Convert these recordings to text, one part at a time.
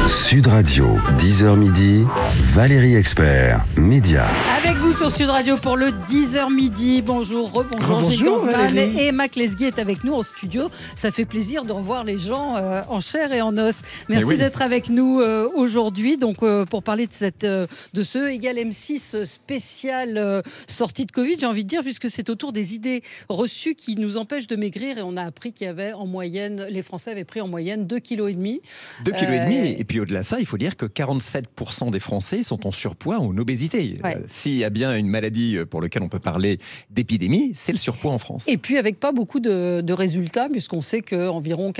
Sud Radio, 10h midi, Valérie Expert, Média. Avec vous sur Sud Radio pour le 10h midi. Bonjour, rebonjour, Gilles Gansman et Mac Lesguy est avec nous en studio. Ça fait plaisir de revoir les gens en chair et en os. Merci d'être avec nous aujourd'hui donc, pour parler de ce Égal M6 spécial sortie de Covid, j'ai envie de dire, puisque c'est autour des idées reçues qui nous empêchent de maigrir et on a appris qu'il y avait en moyenne, les Français avaient pris en moyenne 2,5 kg. 2,5 kg et puis au-delà de ça, il faut dire que 47% des Français sont en surpoids ou en obésité. S'il y a bien une maladie pour laquelle on peut parler d'épidémie, c'est le surpoids en France. Et puis avec pas beaucoup de résultats, puisqu'on sait qu'environ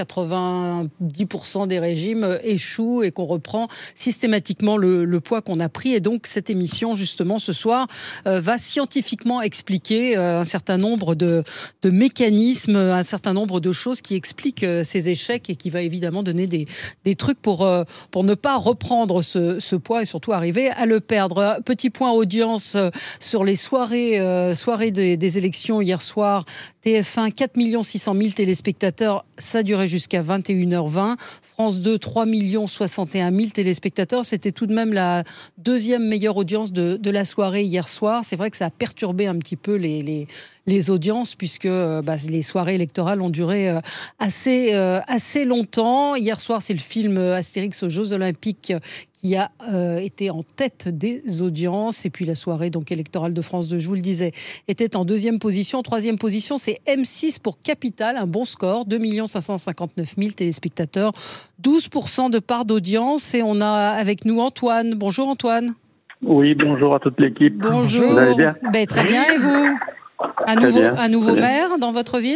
90% des régimes échouent et qu'on reprend systématiquement le poids qu'on a pris. Et donc cette émission, justement, ce soir, va scientifiquement expliquer un certain nombre de mécanismes, un certain nombre de choses qui expliquent ces échecs et qui va évidemment donner des trucs pour ne pas reprendre ce poids et surtout arriver à le perdre. Petit point audience sur les soirées des élections hier soir. TF1, 4 600 000 téléspectateurs, ça durait jusqu'à 21h20. France 2, 3 61 000 téléspectateurs. C'était tout de même la deuxième meilleure audience de la soirée hier soir. C'est vrai que ça a perturbé un petit peu les audiences puisque les soirées électorales ont duré assez longtemps. Hier soir, c'est le film Astérix aux Jeux Olympiques qui a été en tête des audiences. Et puis la soirée donc électorale de France 2, je vous le disais, était en deuxième position. Troisième position, c'est M6 pour Capital, un bon score, 2 559 000 téléspectateurs, 12% de part d'audience. Et on a avec nous Antoine. Bonjour Antoine. Oui, bonjour à toute l'équipe. Bonjour. Vous allez bien ? Très bien, et vous ? Un nouveau maire dans votre ville ?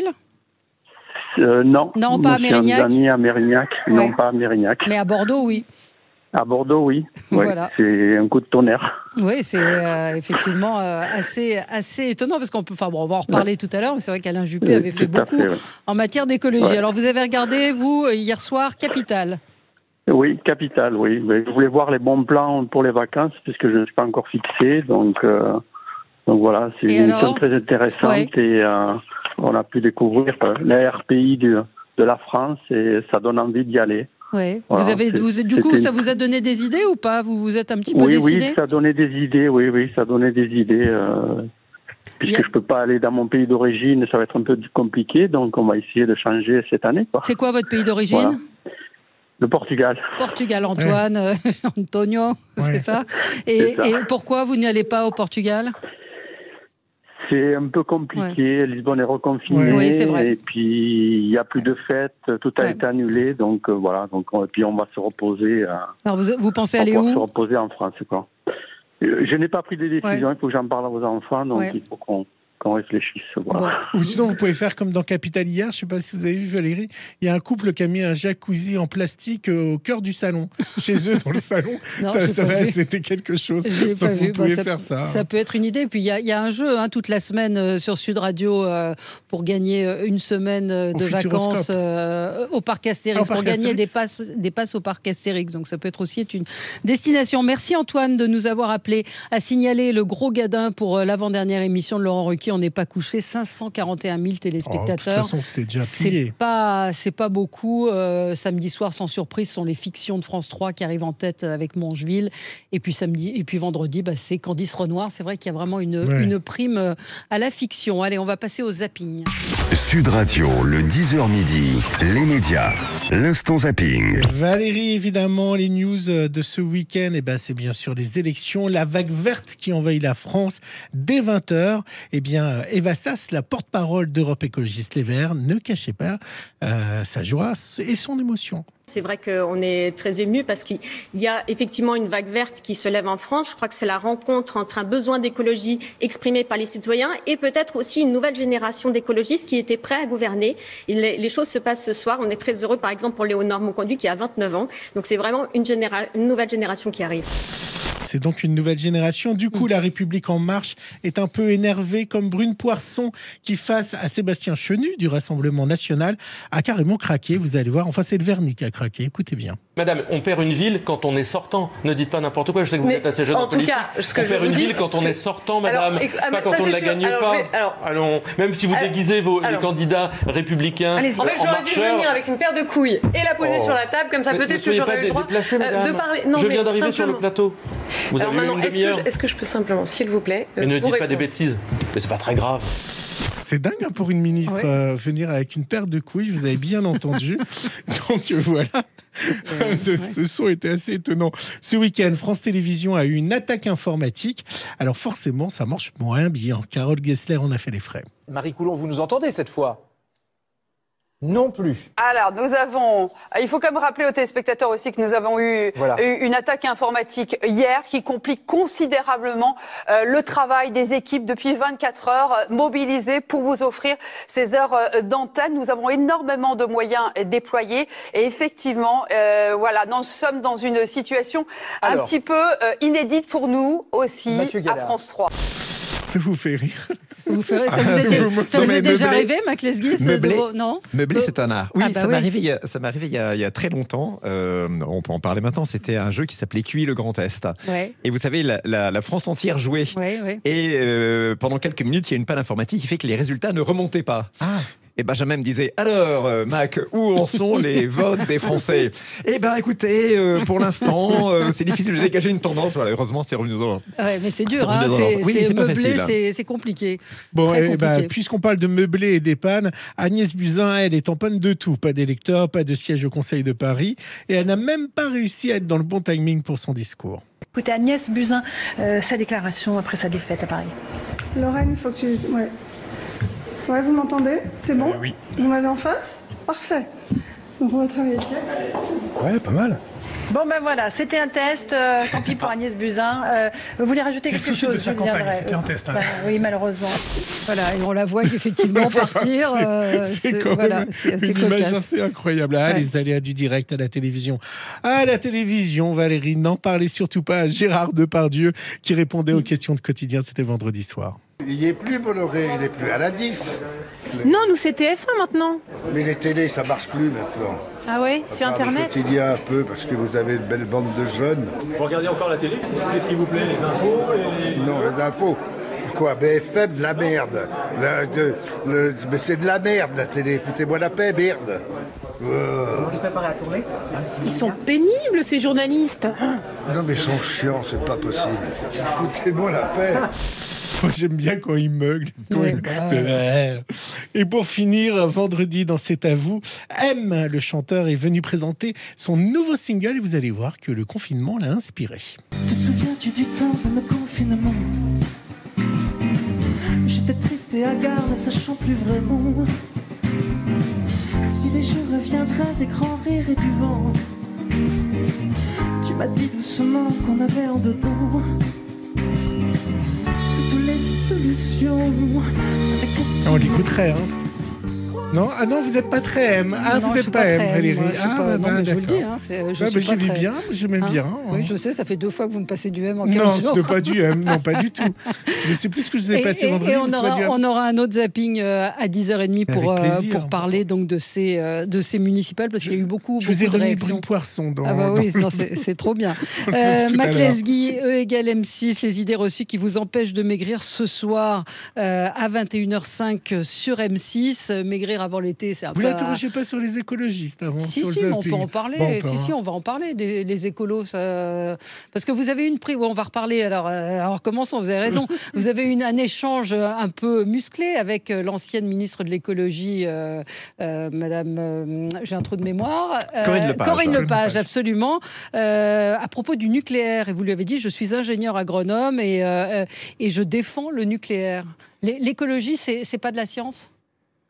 Non, pas à Mérignac. Amis à Mérignac. Ouais. Non, pas à Mérignac. Mais à Bordeaux, oui. À Bordeaux, oui. Voilà. C'est un coup de tonnerre. Oui, c'est effectivement assez étonnant parce on va en reparler tout à l'heure, mais c'est vrai qu'Alain Juppé avait fait beaucoup en matière d'écologie. Ouais. Alors vous avez regardé, vous, hier soir, Capital ? Oui, Capital, oui. Mais je voulais voir les bons plans pour les vacances puisque je ne suis pas encore fixé. Donc voilà, c'est une émission très intéressante et on a pu découvrir les RPI de la France et ça donne envie d'y aller. Ouais. Voilà, ça vous a donné des idées ou pas ? Vous vous êtes un petit peu décidé ? Oui, ça a donné des idées. Oui, ça a donné des idées. Puisque je peux pas aller dans mon pays d'origine, ça va être un peu compliqué. Donc, on va essayer de changer cette année. C'est quoi votre pays d'origine ? Voilà. Le Portugal. Portugal, Antoine, Antonio, c'est ça. Et pourquoi vous n'y allez pas au Portugal ? C'est un peu compliqué. Lisbonne est reconfinée. Oui, c'est vrai. Et puis, il n'y a plus de fêtes. Tout a été annulé. Donc, voilà. Et puis, on va se reposer. Alors, vous pensez aller où ? On va se reposer en France, quoi. Je n'ai pas pris de décision. Il faut que j'en parle à vos enfants. Donc, il faut qu'on réfléchisse. Voilà. Ou sinon, vous pouvez faire comme dans Capital hier. Je ne sais pas si vous avez vu, Valérie. Il y a un couple qui a mis un jacuzzi en plastique au cœur du salon. Chez eux, dans le salon. C'était quelque chose. Vous pouvez faire ça. Ça peut être une idée. Puis, il y a un jeu toute la semaine sur Sud Radio pour gagner une semaine de vacances au parc Astérix. Pour gagner des passes au parc Astérix. Donc, ça peut être aussi une destination. Merci Antoine de nous avoir appelé à signaler le gros gadin pour l'avant-dernière émission de Laurent Ruquier. On n'est pas couché, 541 000 téléspectateurs. De toute façon, c'était déjà plié. C'est pas beaucoup. Samedi soir, sans surprise, ce sont les fictions de France 3 qui arrivent en tête avec Mongeville. Et puis vendredi, c'est Candice Renoir. C'est vrai qu'il y a vraiment une prime à la fiction. Allez, on va passer au zapping. Sud Radio, le 10h midi, les médias, l'instant zapping. Valérie, évidemment, les news de ce week-end, c'est bien sûr les élections, la vague verte qui envahit la France dès 20h. Eva Sass, la porte-parole d'Europe Écologiste Les Verts, ne cachait pas sa joie et son émotion. C'est vrai qu'on est très ému parce qu'il y a effectivement une vague verte qui se lève en France. Je crois que c'est la rencontre entre un besoin d'écologie exprimé par les citoyens et peut-être aussi une nouvelle génération d'écologistes qui étaient prêts à gouverner. Et les choses se passent ce soir. On est très heureux, par exemple, pour Léonore Monconduit qui a 29 ans. Donc c'est vraiment une nouvelle génération qui arrive. C'est donc une nouvelle génération. Du coup, La République En Marche est un peu énervée, comme Brune Poirson, qui, face à Sébastien Chenu du Rassemblement National, a carrément craqué. Vous allez voir. Enfin, c'est le Vernis qui a craqué. Écoutez bien. Madame, on perd une ville quand on est sortant. Ne dites pas n'importe quoi. Je sais que vous êtes assez jeune en politique. En tout cas, ce que on je perd vous une dis, ville quand on est sortant, madame. Pas quand on ne la gagne pas. Allons, même si vous déguisez les candidats républicains. En fait, j'aurais dû venir avec une paire de couilles et la poser sur la table, comme ça peut-être que j'aurais eu le droit de parler. Non, je viens d'arriver sur le plateau. Vous avez eu une demi-heure. Est-ce que je peux simplement, s'il vous plaît, et ne dites pas des bêtises. Mais c'est pas très grave. C'est dingue pour une ministre venir avec une paire de couilles, vous avez bien entendu. Donc voilà. Ce son était assez étonnant. Ce week-end, France Télévisions a eu une attaque informatique. Alors forcément, ça marche moins bien. Carole Gessler en a fait les frais. Marie Coulon, vous nous entendez cette fois ? Non plus. Alors, il faut quand même rappeler aux téléspectateurs aussi que nous avons eu une attaque informatique hier qui complique considérablement le travail des équipes depuis 24 heures mobilisées pour vous offrir ces heures d'antenne. Nous avons énormément de moyens déployés et effectivement, nous sommes dans une situation un petit peu inédite pour nous aussi à France 3. Ça vous fait rire. Ça vous est déjà arrivé, Mac Lesguy, non ? Meubler, c'est un art. Oui, ça m'est arrivé il y a très longtemps. On peut en parler maintenant. C'était un jeu qui s'appelait QI le Grand Est. Ouais. Et vous savez, la France entière jouait. Ouais. Et pendant quelques minutes, il y a une panne informatique qui fait que les résultats ne remontaient pas. Et Benjamin me disait, alors Mac, où en sont les votes des Français ? Eh ben écoutez, pour l'instant, c'est difficile de dégager une tendance. Voilà, heureusement, c'est revenu dans Ouais, mais c'est dur, c'est pas facile. C'est compliqué. Bon, puisqu'on parle de meublé et des pannes, Agnès Buzyn, elle est en panne de tout. Pas d'électeurs, pas de siège au Conseil de Paris. Et elle n'a même pas réussi à être dans le bon timing pour son discours. Écoutez, Agnès Buzyn, sa déclaration après sa défaite à Paris. Lorraine, il faut que tu... Ouais, vous m'entendez ? C'est bon ? Oui. Vous m'avez en face ? Parfait. Donc on va travailler. Ouais, pas mal. Bon ben voilà, c'était un test, tant pis pour Agnès Buzyn. Vous voulez rajouter quelque chose ? C'est le souci de sa campagne, c'était un test. Oui, malheureusement. Voilà, et on la voit qu'effectivement partir, c'est assez une image assez incroyable. Les aléas du direct à la télévision. À la télévision, Valérie, n'en parlez surtout pas à Gérard Depardieu qui répondait aux questions de quotidien, c'était vendredi soir. Il n'est plus Bolloré, il n'est plus à la 10. Non, nous c'est TF1 maintenant. Mais les télés, ça marche plus maintenant. Ah ouais, sur Internet. Le quotidien un peu, parce que vous avez une belle bande de jeunes. Vous regardez encore la télé ? Qu'est-ce qui vous plaît ? Les infos Non, les infos. Quoi, BFM, de la merde. Mais c'est de la merde, la télé. Foutez-moi la paix, merde. On se prépare à la tournée ? Ils sont pénibles, ces journalistes. Non, mais ils sont chiants, c'est pas possible. Foutez-moi la paix. Moi, j'aime bien quand il meugle. Et pour finir, vendredi dans C'est à vous, M, le chanteur, est venu présenter son nouveau single et vous allez voir que le confinement l'a inspiré. Te souviens-tu du temps de nos confinements ? J'étais triste et hagard, ne sachant plus vraiment si les jours reviendraient des grands rires et du vent. Tu m'as dit doucement qu'on avait en dedans toutes les solutions. On l'écouterait, hein. Non, vous n'êtes pas très M. Vous n'êtes pas M, Valérie. Mais je vous le dis. J'aime bien. Oui, je sais, ça fait 2 fois que vous me passez du M en 15 jours. Non, ce n'est pas du M, non, pas du tout. Je sais plus ce que je vous ai passé vendredi. Et on aura un autre zapping à 10h30 pour parler donc de ces municipales, parce qu'il y a eu beaucoup de réactions. Je vous ai remis Brune Poirson dans... c'est trop bien. Mac Lesguy, E égale M6, les idées reçues qui vous empêchent de maigrir ce soir à 21h05 sur M6. Maigrir avant l'été, c'est un peu... Vous l'interrogez pas sur les écologistes avant? Si, on peut en parler. On va en parler des écolos. Parce que vous avez une prise... on va reparler. Alors commençons, vous avez raison. Vous avez eu un échange un peu musclé avec l'ancienne ministre de l'écologie, Madame... j'ai un trou de mémoire. Corinne Lepage, absolument. À propos du nucléaire. Et vous lui avez dit, je suis ingénieur agronome et je défends le nucléaire. L'écologie, c'est pas de la science ?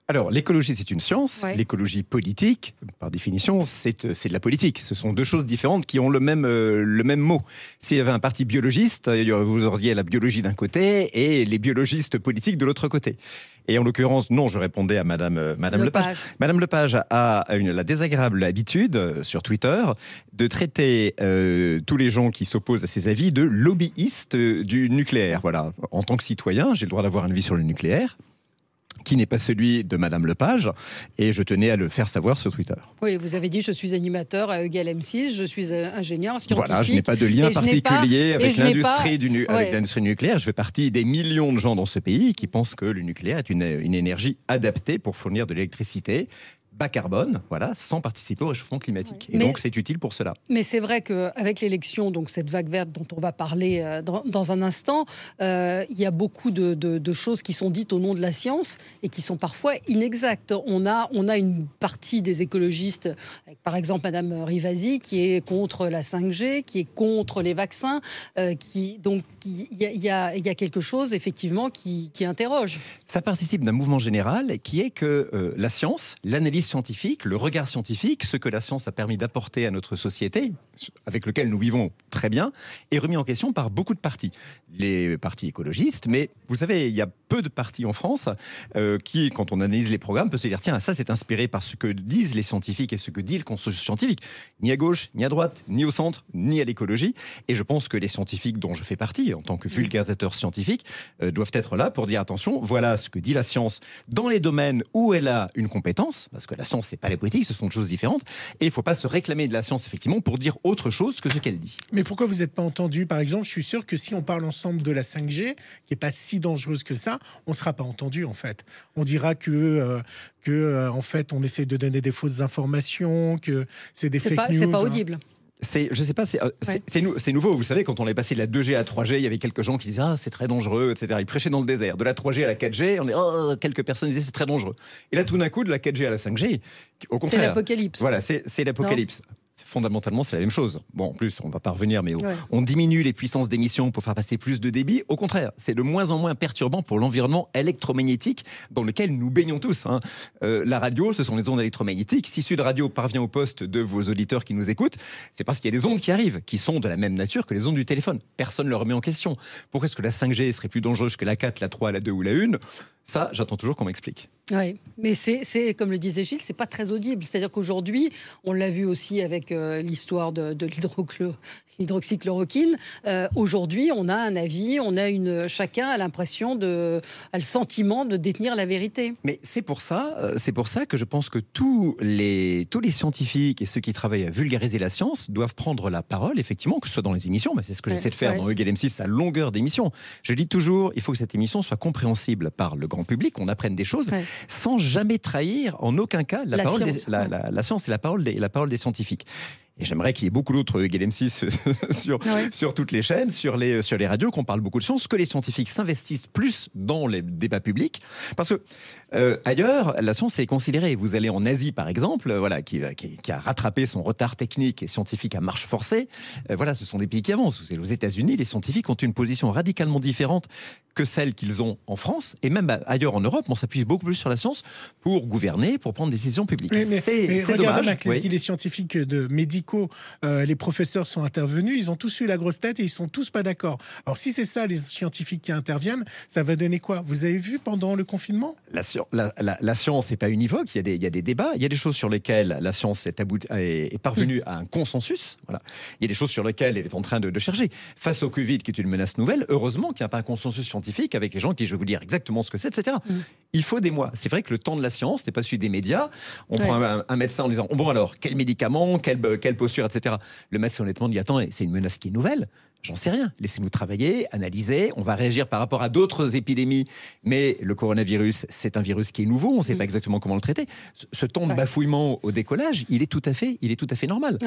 Alors, l'écologie, c'est une science. Ouais. L'écologie politique, par définition, c'est de la politique. Ce sont deux choses différentes qui ont le même mot. S'il y avait un parti biologiste, vous auriez la biologie d'un côté et les biologistes politiques de l'autre côté. Et en l'occurrence, non, je répondais à Madame Lepage. Madame Lepage a la désagréable habitude, sur Twitter, de traiter tous les gens qui s'opposent à ses avis de lobbyistes du nucléaire. Voilà. En tant que citoyen, j'ai le droit d'avoir un avis sur le nucléaire, qui n'est pas celui de Madame Lepage, et je tenais à le faire savoir sur Twitter. Oui, vous avez dit, je suis animateur à EGaL M6, je suis ingénieur scientifique. Voilà, je n'ai pas de lien particulier avec l'industrie nucléaire. Je fais partie des millions de gens dans ce pays qui pensent que le nucléaire est une énergie adaptée pour fournir de l'électricité bas carbone, voilà, sans participer au réchauffement climatique. Et donc, c'est utile pour cela. Mais c'est vrai qu'avec l'élection, donc cette vague verte dont on va parler dans un instant, il y a beaucoup de choses qui sont dites au nom de la science et qui sont parfois inexactes. On a une partie des écologistes, avec par exemple Madame Rivasi, qui est contre la 5G, qui est contre les vaccins. Donc, il y a quelque chose, effectivement, qui interroge. Ça participe d'un mouvement général qui est que la science, l'analyse scientifique, le regard scientifique, ce que la science a permis d'apporter à notre société, avec lequel nous vivons très bien, est remis en question par beaucoup de partis. Les partis écologistes, mais vous savez, il y a peu de partis en France qui, quand on analyse les programmes, peut se dire tiens, ça c'est inspiré par ce que disent les scientifiques et ce que dit le consensus scientifique. Ni à gauche, ni à droite, ni au centre, ni à l'écologie. Et je pense que les scientifiques dont je fais partie, en tant que vulgarisateur scientifique, doivent être là pour dire attention, voilà ce que dit la science dans les domaines où elle a une compétence, parce que la science, c'est pas la politique, ce sont des choses différentes. Et il ne faut pas se réclamer de la science, effectivement, pour dire autre chose que ce qu'elle dit. Mais pourquoi vous n'êtes pas entendu? Par exemple, je suis sûr que si on parle ensemble de la 5G, qui n'est pas si dangereuse que ça, on ne sera pas entendu, en fait. On dira que en fait, on essaie de donner des fausses informations, que c'est des fake news. C'est pas audible. Je sais pas, c'est nouveau. Vous savez, quand on est passé de la 2G à la 3G, il y avait quelques gens qui disaient « Ah, c'est très dangereux », etc. Ils prêchaient dans le désert. De la 3G à la 4G, quelques personnes disaient « C'est très dangereux ». Et là, tout d'un coup, de la 4G à la 5G, au contraire... C'est l'apocalypse. Voilà, c'est l'apocalypse. Fondamentalement, c'est la même chose. Bon, en plus, on ne va pas revenir, mais on diminue les puissances d'émission pour faire passer plus de débit. Au contraire, c'est de moins en moins perturbant pour l'environnement électromagnétique dans lequel nous baignons tous. La radio, ce sont les ondes électromagnétiques. Si Sud Radio parvient au poste de vos auditeurs qui nous écoutent, c'est parce qu'il y a des ondes qui arrivent, qui sont de la même nature que les ondes du téléphone. Personne ne le remet en question. Pourquoi est-ce que la 5G serait plus dangereuse que la 4, la 3, la 2 ou la 1 ? Ça, j'attends toujours qu'on m'explique. Oui, mais c'est comme le disait Gilles, c'est pas très audible. C'est-à-dire qu'aujourd'hui, on l'a vu aussi avec l'histoire de l'hydroxychloroquine. Aujourd'hui, on a un avis, chacun a l'impression a le sentiment de détenir la vérité. Mais c'est pour ça que je pense que tous les scientifiques et ceux qui travaillent à vulgariser la science doivent prendre la parole, effectivement, que ce soit dans les émissions. Mais c'est ce que j'essaie de faire dans EGaL M6 à longueur d'émission. Je dis toujours, il faut que cette émission soit compréhensible par le grand public, qu'on apprenne des choses sans jamais trahir en aucun cas la science et la parole des scientifiques. Et j'aimerais qu'il y ait beaucoup d'autres EGaL M6 sur toutes les chaînes, sur les radios, qu'on parle beaucoup de science, que les scientifiques s'investissent plus dans les débats publics. Parce que ailleurs, la science est considérée. Vous allez en Asie, par exemple, qui a rattrapé son retard technique et scientifique à marche forcée. Ce sont des pays qui avancent. Aux États-Unis, les scientifiques ont une position radicalement différente que celle qu'ils ont en France. Et même ailleurs en Europe, on s'appuie beaucoup plus sur la science pour gouverner, pour prendre des décisions publiques. C'est dommage. Les scientifiques médicaux, les professeurs sont intervenus, ils ont tous eu la grosse tête et ils sont tous pas d'accord. Alors si c'est ça, les scientifiques qui interviennent, ça va donner quoi? Vous avez vu pendant le confinement? La science n'est pas univoque, il y a des débats, il y a des choses sur lesquelles la science est parvenue à un consensus. Voilà. Il y a des choses sur lesquelles elle est en train de chercher. Face au Covid, qui est une menace nouvelle, heureusement qu'il n'y a pas un consensus scientifique avec les gens qui, je vais vous dire exactement ce que c'est, etc. Il faut des mois. C'est vrai que le temps de la science n'est pas celui des médias. On prend un médecin en disant bon alors, quel médicament, quelle posture, etc. Le médecin honnêtement dit attends, c'est une menace qui est nouvelle. J'en sais rien. Laissez-nous travailler, analyser. On va réagir par rapport à d'autres épidémies. Mais le coronavirus, c'est un virus qui est nouveau. On ne sait pas exactement comment le traiter. Ce temps de bafouillement au décollage, il est tout à fait normal.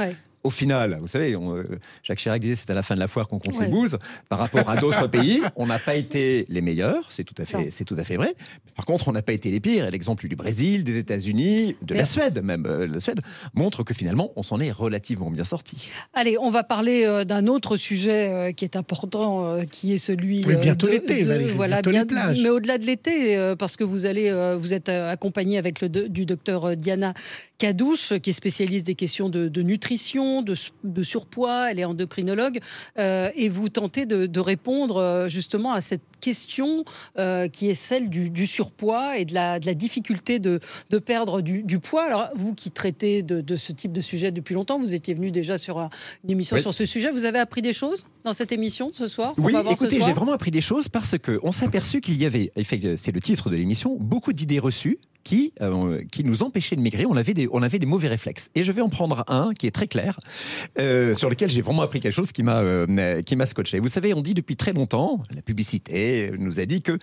au final, vous savez, Jacques Chirac disait c'est à la fin de la foire qu'on compte les bouses. Par rapport à d'autres pays, on n'a pas été les meilleurs, c'est tout à fait vrai. Par contre, on n'a pas été les pires. L'exemple du Brésil, des États-Unis, de la Suède même, la Suède montre que finalement, on s'en est relativement bien sorti. Allez, on va parler d'un autre sujet qui est important, qui est celui bientôt l'été, bientôt les plages. Mais au-delà de l'été, parce que vous êtes accompagné avec du docteur Diana Cadouche, qui est spécialiste des questions de nutrition, de surpoids, elle est endocrinologue, et vous tentez de répondre justement à cette question qui est celle du surpoids et de la difficulté de perdre du poids. Alors, vous qui traitez de ce type de sujet depuis longtemps, vous étiez venu déjà sur une émission sur ce sujet, vous avez appris des choses dans cette émission ce soir? Oui, écoutez, j'ai vraiment appris des choses parce qu'on s'est aperçu qu'il y avait, c'est le titre de l'émission, beaucoup d'idées reçues qui nous empêchaient de maigrir. On avait des mauvais réflexes. Et je vais en prendre un qui est très clair, sur lequel j'ai vraiment appris quelque chose qui m'a scotché. Vous savez, on dit depuis très longtemps, la publicité nous a dit que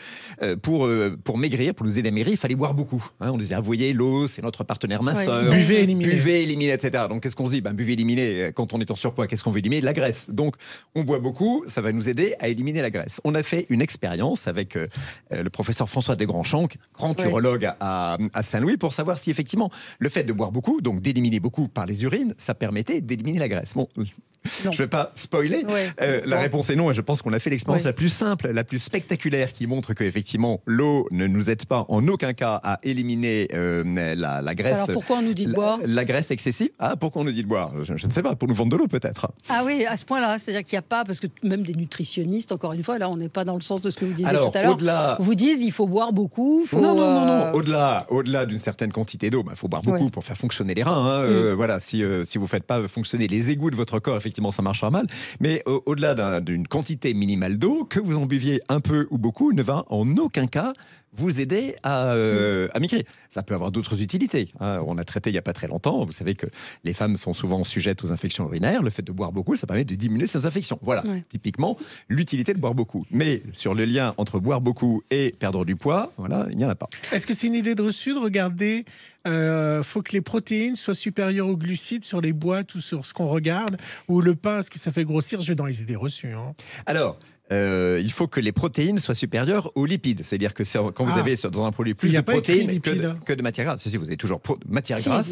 pour maigrir, pour nous aider à maigrir, il fallait boire beaucoup. On disait, vous voyez, l'eau, c'est notre partenaire minceur. Buvez, éliminez, etc. Donc, qu'est-ce qu'on se dit? Buvez, éliminez. Quand on est en surpoids, qu'est-ce qu'on veut éliminer? La graisse. Donc, on boit beaucoup, ça va nous aider à éliminer la graisse. On a fait une expérience avec le professeur François Desgrandchamps, grand urologue à Saint-Louis, pour savoir si effectivement le fait de boire beaucoup, donc d'éliminer beaucoup par les urines, ça permettait d'éliminer la graisse. Bon, je ne vais pas spoiler. La réponse est non, et je pense qu'on a fait l'expérience la plus simple, la plus spectaculaire, qui montre que effectivement l'eau ne nous aide pas en aucun cas à éliminer la graisse. Alors pourquoi on nous dit de boire? La graisse excessive. Pourquoi on nous dit de boire? Je ne sais pas, pour nous vendre de l'eau peut-être. Ah oui, à ce point-là, c'est-à-dire qu'il n'y a pas, parce que même des nutritionnistes, encore une fois, là on n'est pas dans le sens de ce que vous disiez tout à l'heure, vous disent il faut boire beaucoup. Non. Au-delà d'une certaine quantité d'eau, faut boire beaucoup pour faire fonctionner les reins. Voilà, si vous ne faites pas fonctionner les égouts de votre corps, effectivement, ça marchera mal. Mais au-delà d'une quantité minimale d'eau, que vous en buviez un peu ou beaucoup, ne va en aucun cas vous aider à maigrir. Ça peut avoir d'autres utilités. On a traité il n'y a pas très longtemps, vous savez que les femmes sont souvent sujettes aux infections urinaires. Le fait de boire beaucoup, ça permet de diminuer ces infections. Voilà, typiquement, l'utilité de boire beaucoup. Mais sur le lien entre boire beaucoup et perdre du poids, voilà, il n'y en a pas. Est-ce que c'est une idée de reçue de regarder faut que les protéines soient supérieures aux glucides sur les boîtes ou sur ce qu'on regarde, ou le pain, est-ce que ça fait grossir? Je vais dans les idées reçues. Alors, il faut que les protéines soient supérieures aux lipides. C'est-à-dire que quand vous avez dans un produit plus de protéines que de matière grasse, si vous avez toujours matière grasse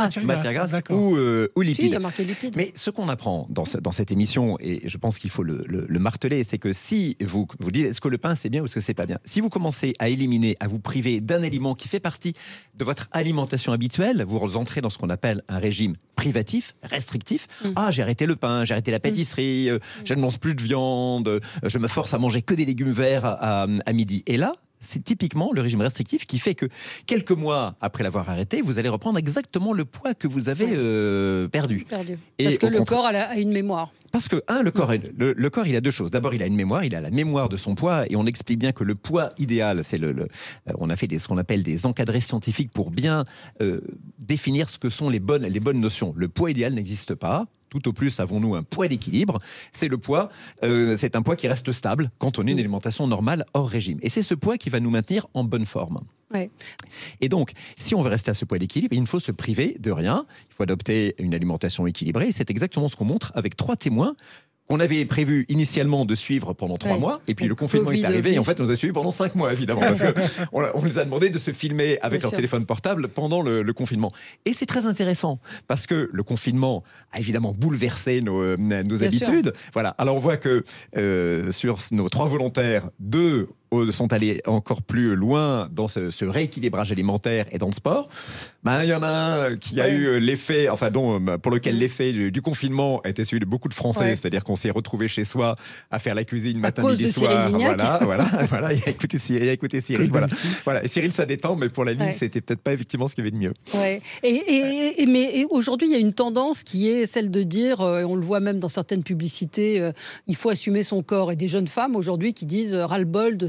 ou lipides. Si, il y a marqué lipides. Mais ce qu'on apprend dans cette émission, et je pense qu'il faut le marteler, c'est que si vous dites est-ce que le pain c'est bien ou est-ce que c'est pas bien, si vous commencez à éliminer, à vous priver d'un aliment qui fait partie de votre alimentation habituelle, vous entrez dans ce qu'on appelle un régime privatif, restrictif. J'ai arrêté le pain, j'ai arrêté la pâtisserie, je ne mange plus de viande, je me force à manger que des légumes verts à midi. Et là, c'est typiquement le régime restrictif qui fait que quelques mois après l'avoir arrêté, vous allez reprendre exactement le poids que vous avez perdu. Parce que le corps a une mémoire. Parce que, le corps, il a deux choses. D'abord, il a une mémoire, il a la mémoire de son poids, et on explique bien que le poids idéal, c'est on a fait ce qu'on appelle des encadrés scientifiques pour bien définir ce que sont les bonnes notions. Le poids idéal n'existe pas. Tout au plus avons-nous un poids d'équilibre. C'est le poids, c'est un poids qui reste stable quand on a une alimentation normale hors régime. Et c'est ce poids qui va nous maintenir en bonne forme. Et donc, si on veut rester à ce poids d'équilibre, il ne faut se priver de rien. Il faut adopter une alimentation équilibrée. Et c'est exactement ce qu'on montre avec 3 témoins qu'on avait prévu initialement de suivre pendant 3 mois, et puis le confinement est arrivé, et en fait on nous a suivis pendant 5 mois, évidemment, parce qu'on nous a demandé de se filmer avec leur téléphone portable pendant le confinement. Et c'est très intéressant, parce que le confinement a évidemment bouleversé nos habitudes. Voilà. Alors on voit que sur nos 3 volontaires, 2 sont allés encore plus loin dans ce rééquilibrage alimentaire et dans le sport. Il y en a un qui a eu l'effet, pour lequel l'effet du confinement a été celui de beaucoup de Français, c'est-à-dire qu'on s'est retrouvé chez soi à faire la cuisine matin, midi, soir. Voilà, il a écouté Cyril. Voilà. Et Cyril, ça détend, mais pour la ligne, c'était peut-être pas effectivement ce qu'il y avait de mieux. Mais aujourd'hui, il y a une tendance qui est celle de dire, on le voit même dans certaines publicités, il faut assumer son corps. Et des jeunes femmes aujourd'hui qui disent ras-le-bol de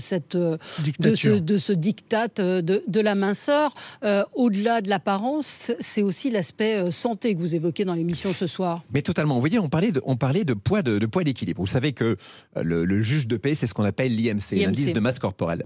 ce diktat de la minceur. Au-delà de l'apparence, c'est aussi l'aspect santé que vous évoquez dans l'émission ce soir. Mais totalement. Vous voyez, on parlait de poids d'équilibre. Vous savez que le juge de paix, c'est ce qu'on appelle l'IMC, l'indice de masse corporelle.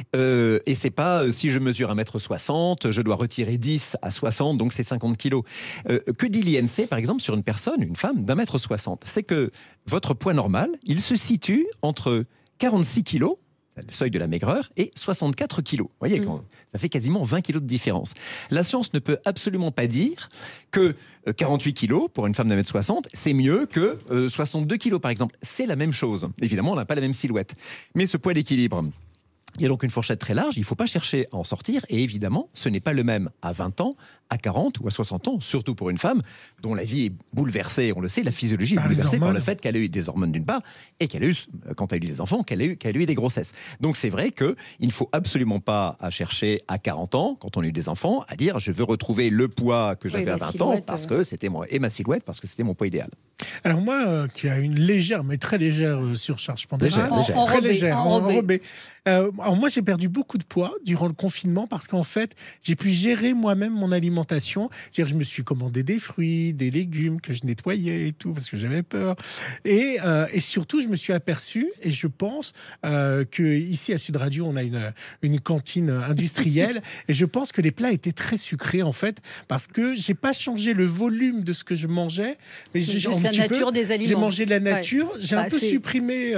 Et c'est pas si je mesure 1m60, je dois retirer 10 à 60, donc c'est 50 kilos. Que dit l'IMC, par exemple, sur une personne, une femme d'1m60 ? C'est que votre poids normal, il se situe entre 46 kilos, le seuil de la maigreur, et 64 kilos. Vous voyez, ça fait quasiment 20 kilos de différence. La science ne peut absolument pas dire que 48 kilos pour une femme d'1m60, c'est mieux que 62 kilos, par exemple. C'est la même chose. Évidemment, on n'a pas la même silhouette. Mais ce poids d'équilibre, il y a donc une fourchette très large, il ne faut pas chercher à en sortir. Et évidemment, ce n'est pas le même à 20 ans, à 40 ou à 60 ans, surtout pour une femme dont la vie est bouleversée. On le sait, la physiologie est bouleversée par le fait qu'elle a eu des hormones d'une part et qu'elle a eu, quand elle a eu des enfants, qu'elle a eu des grossesses. Donc c'est vrai qu'il ne faut absolument pas à chercher à 40 ans, quand on a eu des enfants, à dire je veux retrouver le poids que j'avais à 20 ans parce que c'était moi, et ma silhouette parce que c'était mon poids idéal. Alors moi, qui a une légère, mais très légère surcharge pondérale, légère. enrobée. Alors moi, j'ai perdu beaucoup de poids durant le confinement parce qu'en fait, j'ai pu gérer moi-même mon alimentation. C'est-à-dire, je me suis commandé des fruits, des légumes que je nettoyais et tout parce que j'avais peur. Et surtout, je me suis aperçu, et je pense que ici à Sud Radio, on a une cantine industrielle, et je pense que les plats étaient très sucrés en fait, parce que j'ai pas changé le volume de ce que je mangeais, mais j'ai mangé de la nature. Ouais. J'ai un peu supprimé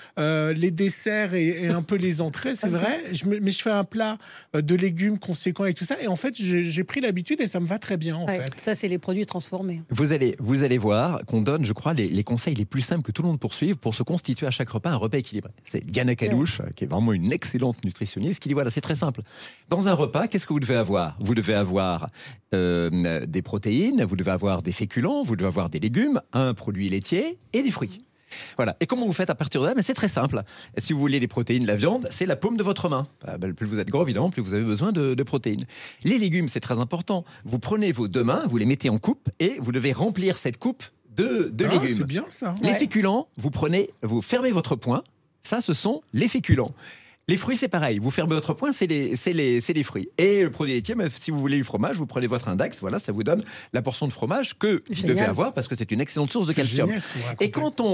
les desserts et un peu les entrées, c'est vrai. Mais je fais un plat de légumes conséquents et tout ça. Et en fait, j'ai pris l'habitude et ça me va très bien, en fait. Ça, c'est les produits transformés. Vous allez voir qu'on donne, je crois, les conseils les plus simples que tout le monde poursuive pour se constituer à chaque repas un repas équilibré. C'est Diana Kalouche, qui est vraiment une excellente nutritionniste, qui dit voilà, c'est très simple. Dans un repas, qu'est-ce que vous devez avoir ? Vous devez avoir des protéines, vous devez avoir des féculents, vous devez avoir des légumes, un produit laitier et des fruits. Voilà. Et comment vous faites à partir de là ? Mais c'est très simple. Et si vous voulez les protéines, la viande, c'est la paume de votre main. Plus vous êtes gros, évidemment, plus vous avez besoin de protéines. Les légumes, c'est très important. Vous prenez vos deux mains, vous les mettez en coupe et vous devez remplir cette coupe de légumes. C'est bien ça. Les féculents, vous fermez votre poing. Ça, ce sont les féculents. Les fruits, c'est pareil. Vous fermez votre poing, c'est les fruits. Et le produit laitier, si vous voulez du fromage, vous prenez votre index. Voilà, ça vous donne la portion de fromage que vous devez avoir parce que c'est une excellente source de calcium. Et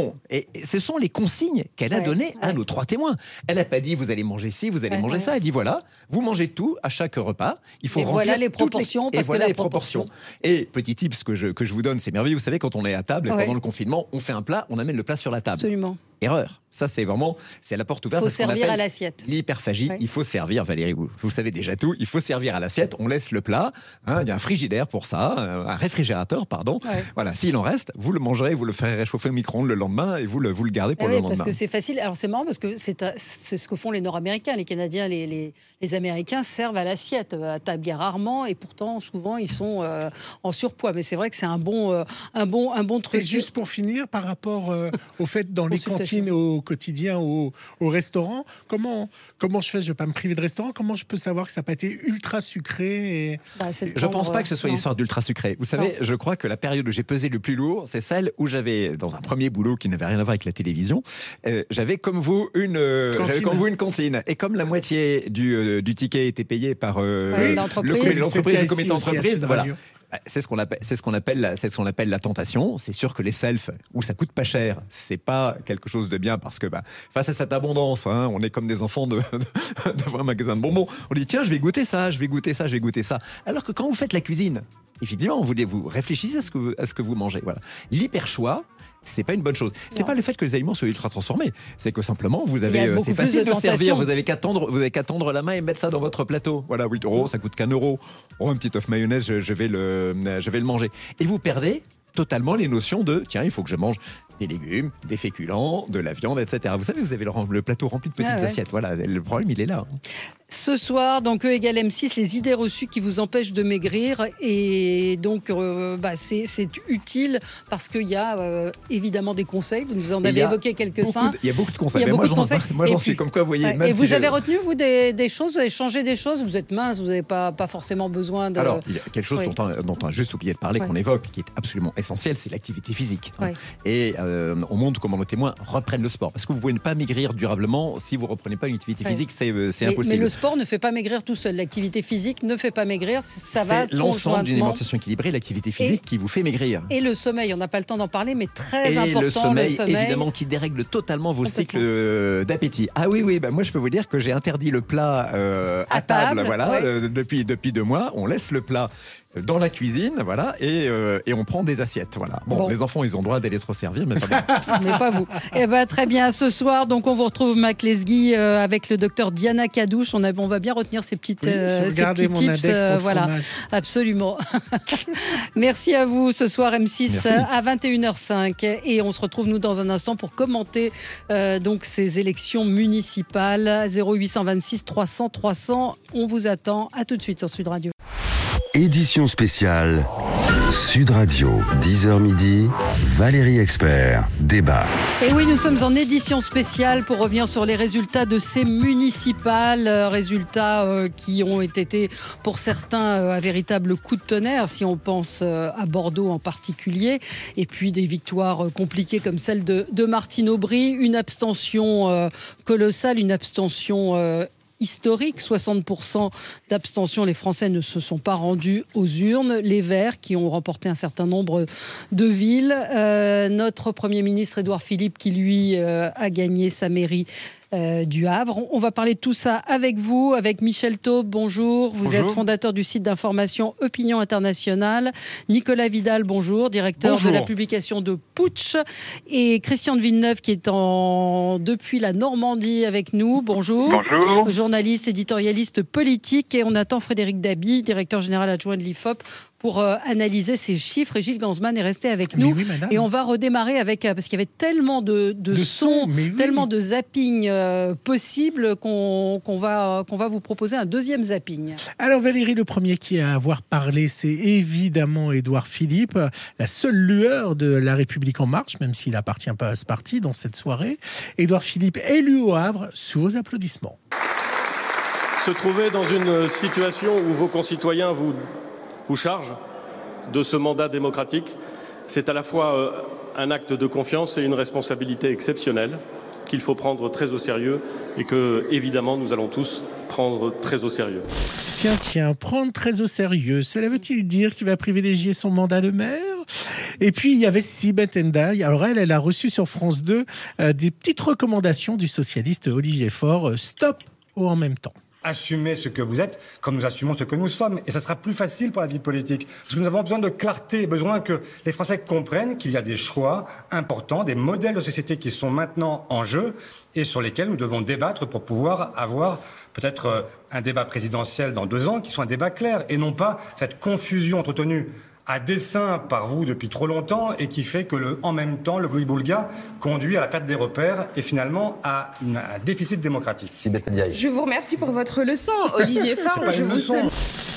ce sont les consignes qu'elle a données à nos 3 témoins. Elle n'a pas dit vous allez manger ci, vous allez manger ça. Elle dit voilà, vous mangez tout à chaque repas. Il faut remplir voilà les proportions. Les proportions. Et petit tips que je vous donne, c'est merveilleux. Vous savez, quand on est à table pendant le confinement, on fait un plat, on amène le plat sur la table. Absolument. Erreur. Ça, c'est vraiment, c'est à la porte ouverte. Il faut servir à l'assiette. L'hyperphagie, il faut servir, Valérie, vous savez déjà tout, il faut servir à l'assiette, on laisse le plat, il y a un frigidaire pour ça, un réfrégérateur, pardon. Ouais. Voilà, s'il en reste, vous le mangerez, vous le ferez réchauffer au micro-ondes le lendemain et vous le gardez pour le lendemain. Parce que c'est facile. Alors c'est marrant parce que c'est ce que font les Nord-Américains, les Canadiens, les Américains servent à l'assiette, à table rarement, et pourtant souvent ils sont en surpoids. Mais c'est vrai que c'est un bon truc. Et juste pour finir, par rapport au fait dans les cantines au quotidien, au restaurant, comment je fais ? Je ne vais pas me priver de restaurant. Comment je peux savoir que ça n'a pas été ultra sucré Je ne pense pas que ce soit une histoire d'ultra sucré. Vous savez, je crois que la période où j'ai pesé le plus lourd, c'est celle où j'avais, dans un premier boulot qui n'avait rien à voir avec la télévision, j'avais comme vous une cantine. Et comme la moitié du ticket était payé par l'entreprise, le comité d'entreprise, voilà. C'est ce qu'on appelle la tentation. C'est sûr que les selfs, où ça coûte pas cher, c'est pas quelque chose de bien parce que face à cette abondance, on est comme des enfants devant un magasin de bonbons. On dit tiens, je vais goûter ça. Alors que quand vous faites la cuisine, évidemment, vous réfléchissez à ce que vous mangez. Voilà. L'hyper-choix, c'est pas une bonne chose. C'est pas le fait que les aliments soient ultra transformés. C'est que simplement, c'est facile de servir. Vous avez qu'à tendre la main et mettre ça dans votre plateau. Voilà, 8 €, ça coûte qu'1 €. Oh, un petit œuf mayonnaise, je vais le manger. Et vous perdez totalement les notions de tiens, il faut que je mange des légumes, des féculents, de la viande, etc. Vous savez, vous avez le plateau rempli de petites assiettes. Voilà, le problème, il est là. Ce soir, donc E égale M6, les idées reçues qui vous empêchent de maigrir. Et donc, c'est utile parce qu'il y a évidemment des conseils. Vous nous en avez évoqué quelques-uns. Il y a beaucoup de conseils. Moi, j'en suis comme quoi, vous voyez. Ouais. Et vous avez retenu, vous, des choses, vous avez changé des choses. Vous êtes mince, vous n'avez pas forcément besoin de... Alors, il y a quelque chose dont on a juste oublié de parler, qu'on évoque, qui est absolument essentiel, c'est l'activité physique. Et on montre comment nos témoins reprennent le sport. Parce que vous ne pouvez pas maigrir durablement si vous ne reprenez pas une activité physique, c'est impossible. Mais le sport ne fait pas maigrir tout seul. L'activité physique ne fait pas maigrir. Ça va c'est l'ensemble d'une alimentation équilibrée, l'activité physique qui vous fait maigrir. Et le sommeil, on n'a pas le temps d'en parler, mais très important. Le sommeil, évidemment, qui dérègle totalement vos cycles d'appétit. Ah oui, moi je peux vous dire que j'ai interdit le plat à table, depuis 2 mois. On laisse le plat dans la cuisine, et on prend des assiettes, Bon, les enfants, ils ont droit d'aller se resservir, mais pas bien. Mais pas vous. Très bien. Ce soir, donc, on vous retrouve, Mac Lesguy, avec le docteur Diana Cadouche. On va bien retenir ces petites tips. Absolument. Merci à vous. Ce soir, M6 à 21h05. Et on se retrouve, nous, dans un instant pour commenter donc ces élections municipales. 0826 300 300. On vous attend. À tout de suite sur Sud Radio. Édition spéciale Sud Radio, 10h midi, Valérie Expert, débat. Et oui, nous sommes en édition spéciale pour revenir sur les résultats de ces municipales, résultats qui ont été pour certains un véritable coup de tonnerre, si on pense à Bordeaux en particulier, et puis des victoires compliquées comme celle de Martine Aubry, une abstention colossale, une abstention historique, 60% d'abstention. Les Français ne se sont pas rendus aux urnes. Les Verts qui ont remporté un certain nombre de villes. Notre Premier ministre Édouard Philippe qui lui a gagné sa mairie du Havre. On va parler de tout ça avec vous, avec Michel Taube. Bonjour. Vous êtes fondateur du site d'information Opinion Internationale. Nicolas Vidal, bonjour, directeur de la publication de Putsch. Et Christian de Villeneuve qui est depuis la Normandie avec nous. Bonjour. Bonjour. Journaliste, éditorialiste politique. Et on attend Frédéric Dabi, directeur général adjoint de l'IFOP, pour analyser ces chiffres. Et Gilles Gansman est resté avec nous. Oui, et on va redémarrer parce qu'il y avait tellement de sons, tellement de zapping possibles qu'on va vous proposer un deuxième zapping. Alors Valérie, le premier qui a à avoir parlé, c'est évidemment Édouard Philippe, la seule lueur de La République En Marche, même s'il n'appartient pas à ce parti dans cette soirée. Édouard Philippe élu au Havre, sous vos applaudissements. Se trouver dans une situation où vos concitoyens vous charge de ce mandat démocratique, c'est à la fois un acte de confiance et une responsabilité exceptionnelle qu'il faut prendre très au sérieux et que, évidemment, nous allons tous prendre très au sérieux. Tiens, prendre très au sérieux, cela veut-il dire qu'il va privilégier son mandat de maire ? Et puis, il y avait Sibeth Ndiaye. Alors, elle a reçu sur France 2 des petites recommandations du socialiste Olivier Faure. Stop ou en même temps ? Assumez ce que vous êtes comme nous assumons ce que nous sommes. Et ça sera plus facile pour la vie politique. Parce que nous avons besoin de clarté, besoin que les Français comprennent qu'il y a des choix importants, des modèles de société qui sont maintenant en jeu et sur lesquels nous devons débattre pour pouvoir avoir peut-être un débat présidentiel dans 2 ans qui soit un débat clair et non pas cette confusion entretenue à dessein par vous depuis trop longtemps et qui fait que en même temps, le Bouli-Boulga conduit à la perte des repères et finalement à un déficit démocratique. Je vous remercie pour votre leçon, Olivier Faure. C'est pas une leçon.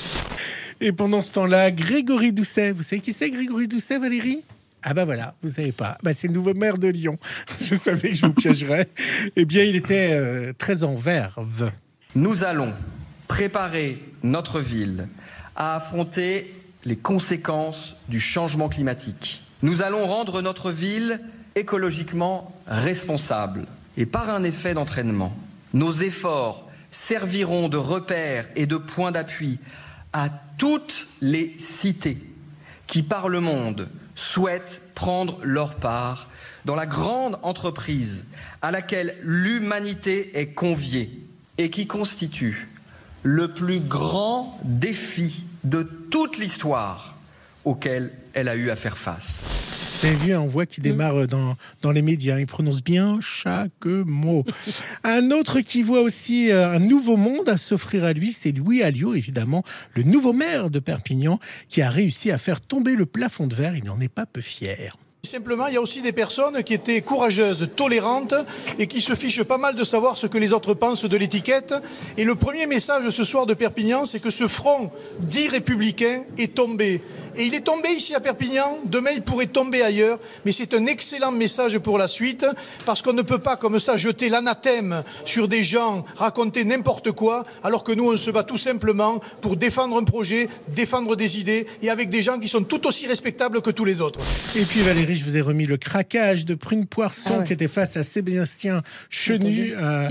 Et pendant ce temps-là, Grégory Doucet. Vous savez qui c'est, Grégory Doucet, Valérie ? Ah bah voilà, vous savez pas. C'est le nouveau maire de Lyon. Je savais que je vous piégerais. Eh bien, il était très en verve. Nous allons préparer notre ville à affronter les conséquences du changement climatique. Nous allons rendre notre ville écologiquement responsable. Et par un effet d'entraînement, nos efforts serviront de repères et de points d'appui à toutes les cités qui, par le monde, souhaitent prendre leur part dans la grande entreprise à laquelle l'humanité est conviée et qui constitue le plus grand défi de toute l'histoire auquel elle a eu à faire face. Vous avez vu, on voit qu'il démarre dans les médias. Il prononce bien chaque mot. Un autre qui voit aussi un nouveau monde à s'offrir à lui, c'est Louis Alliot, évidemment, le nouveau maire de Perpignan, qui a réussi à faire tomber le plafond de verre. Il n'en est pas peu fier. Simplement, il y a aussi des personnes qui étaient courageuses, tolérantes et qui se fichent pas mal de savoir ce que les autres pensent de l'étiquette. Et le premier message ce soir de Perpignan, c'est que ce front dit républicain est tombé. Et il est tombé ici à Perpignan, demain il pourrait tomber ailleurs, mais c'est un excellent message pour la suite, parce qu'on ne peut pas comme ça jeter l'anathème sur des gens, raconter n'importe quoi, alors que nous on se bat tout simplement pour défendre un projet, défendre des idées, et avec des gens qui sont tout aussi respectables que tous les autres. Et puis Valérie, je vous ai remis le craquage de Prune Poisson qui était face à Sébastien Chenu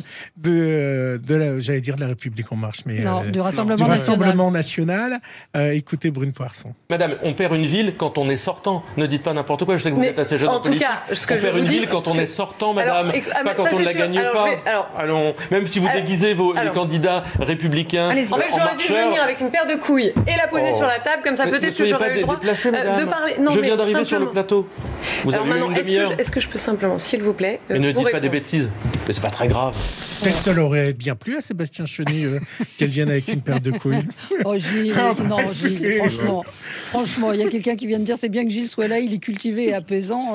de la République En Marche, mais du Rassemblement National. Écoutez Brune Poisson. Madame, on perd une ville quand on est sortant. Ne dites pas n'importe quoi. Je sais que vous êtes assez jeune en politique. En tout cas, ce que on perd une ville quand on est sortant, madame. Pas quand on ne la gagne pas. Allons, même si vous déguisez les candidats républicains. En fait, j'aurais dû venir avec une paire de couilles et la poser sur la table, comme ça peut-être que j'aurais eu le droit de parler. Non, je viens d'arriver sur le plateau. Vous avez eu une demi-heure. Est-ce que je peux simplement, s'il vous plaît, mais ne dites pas des bêtises. Mais c'est pas très grave. Peut-être que ça l'aurait bien plu à Sébastien Chenu qu'elle vienne avec une paire de couilles. Oh Gilles, non Gilles, franchement, il y a quelqu'un qui vient de dire c'est bien que Gilles soit là, il est cultivé et apaisant.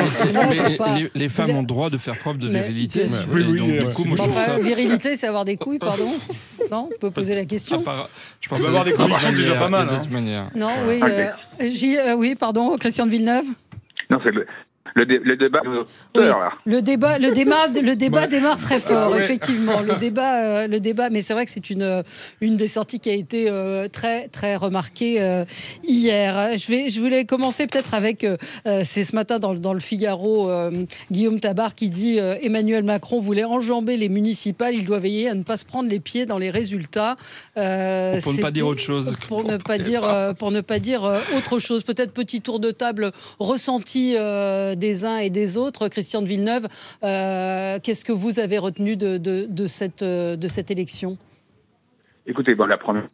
Les femmes ont le droit de faire preuve de virilité. Oui. Du coup, moi, je trouve ça... Virilité, c'est avoir des couilles, pardon. Non, on peut poser la question. Je pense avoir des convictions déjà pas mal. Non, oui. Oui, pardon, Christian de Villeneuve. Non, c'est le débat. Le débat démarre très fort, effectivement. Le débat, mais c'est vrai que c'est une des sorties qui a été très très remarquée hier. Je voulais commencer peut-être avec c'est ce matin dans le Figaro, Guillaume Tabar qui dit Emmanuel Macron voulait enjamber les municipales, il doit veiller à ne pas se prendre les pieds dans les résultats. Pour ne pas dire autre chose. Pour ne pas dire autre chose. Peut-être petit tour de table ressenti des uns et des autres. Christian de Villeneuve, qu'est-ce que vous avez retenu de cette élection ? Écoutez, la première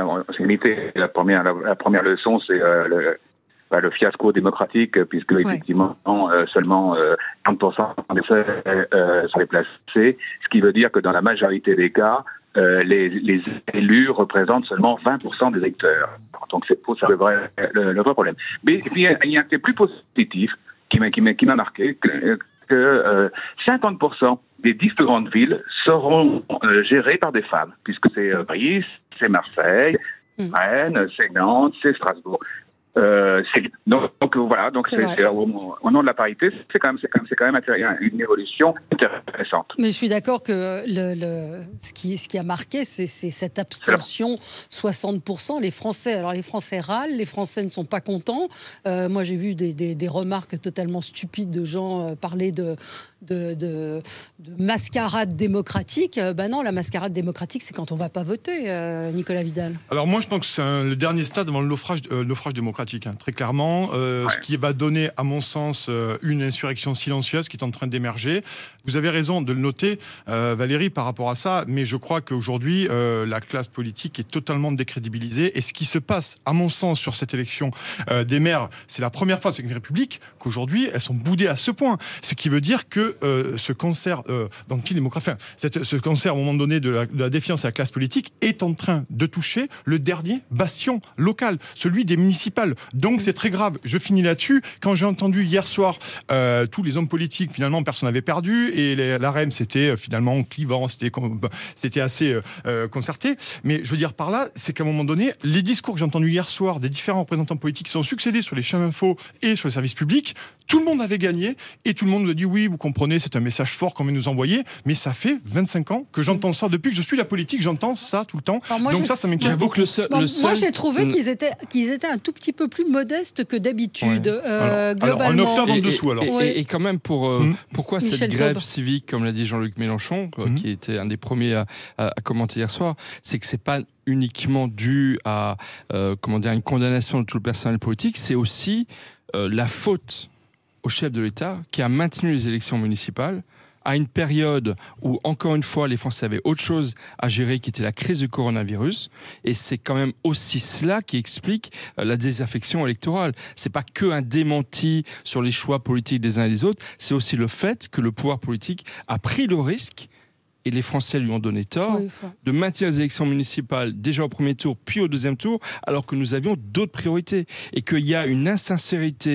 leçon, c'est le fiasco démocratique, puisque effectivement seulement 30% des faits sont déplacés, ce qui veut dire que dans la majorité des cas, les élus représentent seulement 20% des électeurs. Donc c'est ça le vrai problème. Mais puis il y a un fait plus positif qui m'a marqué, que 50% des 10 plus grandes villes seront gérées par des femmes, puisque c'est Paris, c'est Marseille, Rennes, c'est Nantes, c'est Strasbourg. Donc voilà, au nom de la parité, c'est quand même une évolution intéressante. Mais je suis d'accord que ce qui a marqué, c'est cette abstention 60%. Les Français râlent, les Français ne sont pas contents. Moi, j'ai vu des remarques totalement stupides de gens parler de mascarade démocratique. Non, la mascarade démocratique, c'est quand on ne va pas voter, Nicolas Vidal. Alors moi, je pense que c'est le dernier stade avant le naufrage démocratique. Très clairement, ce qui va donner, à mon sens, une insurrection silencieuse qui est en train d'émerger. Vous avez raison de le noter, Valérie, par rapport à ça, mais je crois qu'aujourd'hui, la classe politique est totalement décrédibilisée. Et ce qui se passe, à mon sens, sur cette élection des maires, c'est la première fois avec une République qu'aujourd'hui, elles sont boudées à ce point. Ce qui veut dire que ce cancer ce cancer, à un moment donné, de la défiance à la classe politique est en train de toucher le dernier bastion local, celui des municipales. Donc c'est très grave. Je finis là-dessus. Quand j'ai entendu hier soir tous les hommes politiques, finalement personne n'avait perdu et l'AREM c'était finalement clivant, c'était assez concerté. Mais je veux dire par là, c'est qu'à un moment donné, les discours que j'ai entendus hier soir des différents représentants politiques qui sont succédés sur les chaînes info et sur les services publics, tout le monde avait gagné et tout le monde nous a dit oui, vous comprenez, c'est un message fort qu'on veut nous envoyer, mais ça fait 25 ans que j'entends ça. Depuis que je suis la politique, j'entends ça tout le temps. Donc ça m'inquiète beaucoup. Moi j'ai trouvé qu'ils étaient un tout petit peu plus modestes que d'habitude. Alors en octobre en dessous alors. Et quand même pourquoi cette grève civique, comme l'a dit Jean-Luc Mélenchon, qui était un des premiers à commenter hier soir, c'est que c'est pas uniquement dû à une condamnation de tout le personnel politique, c'est aussi la faute au chef de l'État qui a maintenu les élections municipales à une période où, encore une fois, les Français avaient autre chose à gérer, qui était la crise du coronavirus. Et c'est quand même aussi cela qui explique la désaffection électorale. C'est pas que un démenti sur les choix politiques des uns et des autres, c'est aussi le fait que le pouvoir politique a pris le risque, et les Français lui ont donné tort, de maintenir les élections municipales déjà au premier tour, puis au deuxième tour, alors que nous avions d'autres priorités. Et qu'il y a une insincérité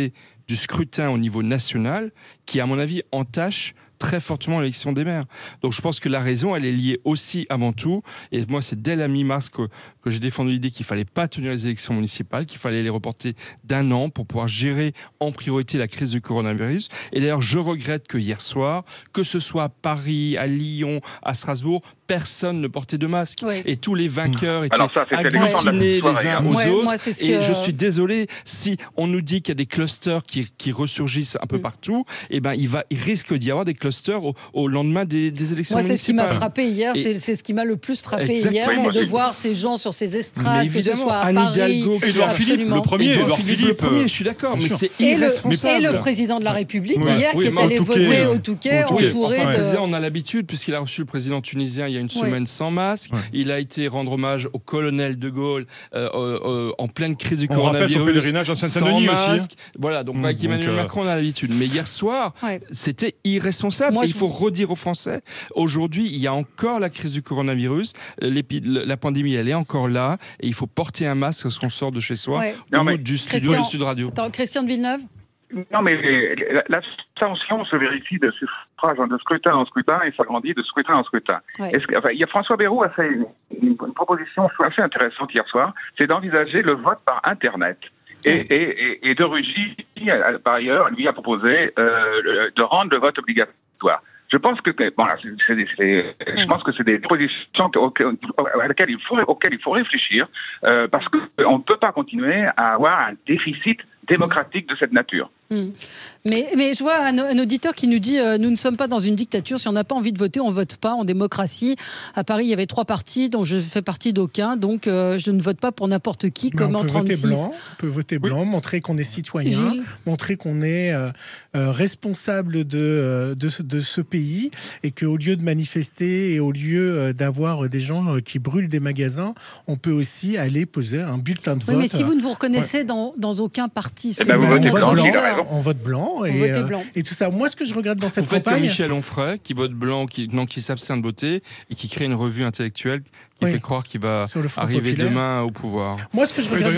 du scrutin au niveau national qui, à mon avis, entache très fortement l'élection des maires. Donc je pense que la raison, elle est liée aussi avant tout, et moi c'est dès la mi-mars que j'ai défendu l'idée qu'il ne fallait pas tenir les élections municipales, qu'il fallait les reporter d'1 an pour pouvoir gérer en priorité la crise du coronavirus. Et d'ailleurs, je regrette que hier soir, que ce soit à Paris, à Lyon, à Strasbourg, personne ne portait de masque. Oui. Et tous les vainqueurs étaient agglutinés les uns aux autres. Moi, et je suis désolé, si on nous dit qu'il y a des clusters qui ressurgissent un peu partout, eh ben, il risque d'y avoir des clusters au lendemain des élections municipales. C'est ce qui m'a frappé hier, c'est ce qui m'a le plus frappé hier, c'est de voir ces gens sur ces estrades, que ce soit à Anne Hidalgo, Édouard Philippe, le premier, je suis d'accord, mais c'est irresponsable. Et le président de la République hier qui est allé voter au Touquet, entouré de... Le président, on a l'habitude, puisqu'il a reçu le président tunisien il y a une semaine sans masque, il a été rendre hommage au colonel de Gaulle en pleine crise du coronavirus. On rappelle son pèlerinage en Seine-Saint-Denis aussi. Voilà, donc avec Emmanuel Macron, on a l'habitude. Mais hier soir, c'était irresponsable. Et il faut redire aux Français, aujourd'hui, il y a encore la crise du coronavirus, la pandémie, elle est encore là, et il faut porter un masque lorsqu'on sort de chez soi, ou du studio de Sud Radio. Attends, Christian de Villeneuve. Non, mais l'abstention se vérifie de suffrage de scrutin en scrutin et s'agrandit de scrutin en scrutin. Ouais. François Bayrou a fait une proposition assez intéressante hier soir, c'est d'envisager le vote par Internet. Et de Rugy, par ailleurs, lui a proposé de rendre le vote obligatoire. Je pense que je pense que c'est des propositions auxquelles il faut réfléchir parce qu'on ne peut pas continuer à avoir un déficit démocratique de cette nature. Mais je vois un auditeur qui nous dit nous ne sommes pas dans une dictature, si on n'a pas envie de voter, on ne vote pas en démocratie. À Paris, il y avait 3 partis dont je fais partie d'aucun, donc je ne vote pas pour n'importe qui, comme en 36. On peut voter blanc, montrer qu'on est citoyen, montrer qu'on est responsable de ce pays et qu'au lieu de manifester et au lieu d'avoir des gens qui brûlent des magasins, on peut aussi aller poser un bulletin de vote. Mais si vous ne vous reconnaissez dans aucun parti, on vote blanc et tout ça. Moi, ce que je regrette dans cette campagne... Vous faites comme Michel Onfray, qui vote blanc, qui s'abstient de voter et qui crée une revue intellectuelle qui fait croire qu'il va arriver demain au pouvoir. Moi, ce que je regrette